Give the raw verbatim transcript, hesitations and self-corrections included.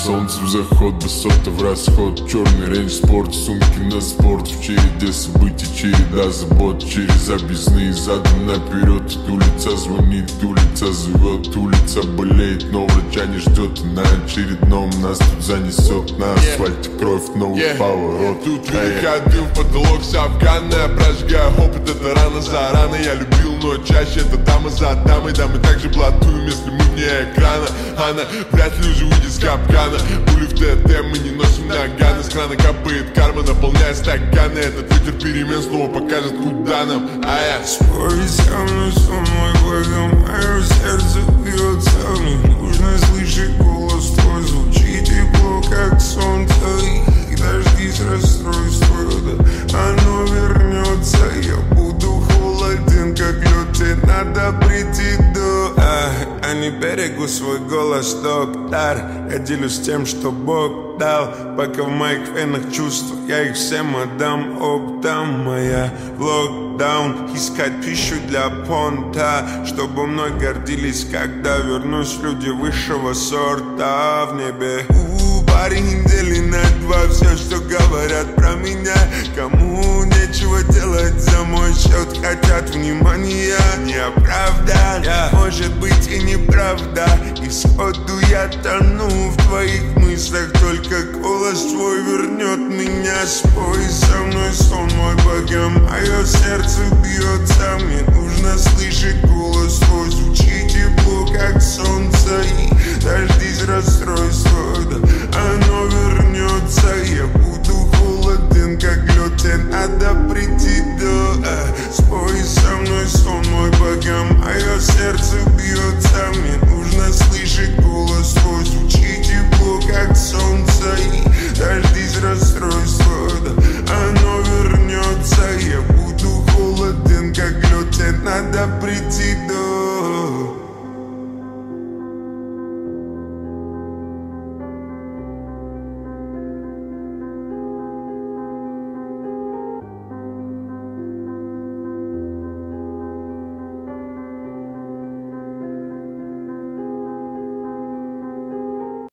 солнце в заход, высота в расход. Черный рейндж спорт, сумки на спорт. В череде событий, череда забот. Через объездные задом наперед. Улица звонит, улица зовет. Улица болеет, но врача не ждет. И на очередном нас тут занесет. На асфальте кровь, новый yeah. поворот. Тут велика дым в потолок с афгана. Прожигаю опыт, это рано за рано. Я любил, но чаще это дама за дамой. Да, мы также блатуем, если мы вне экрана. Она вряд ли уже выйдет с капкана. Пули в ТТ, мы не носим наганы. С крана капает карма, наполняя стаканы. Этот ветер перемен снова покажет, куда нам. А я спорить со мной, со мной благом. Мое сердце бьется. Мне нужно слышать голос твой. Звучит тепло, как солнце. И дождись расстройство, да оно вернется. Я буду холоден, как лед. Тебе надо прийти до а, а не берегу свой голос, доктор. Я делюсь тем, что Бог дал. Пока в моих венах чувства, я их всем отдам оптом. Моя локдаун, искать пищу для понта, чтобы мной гордились, когда вернусь люди высшего сорта в небе. У, парень недели на два, все, что говорят про меня. Кому нечего делать за мой счет, хотят внимания. Не оправдан, yeah. Может быть и неправда. И сходу я тону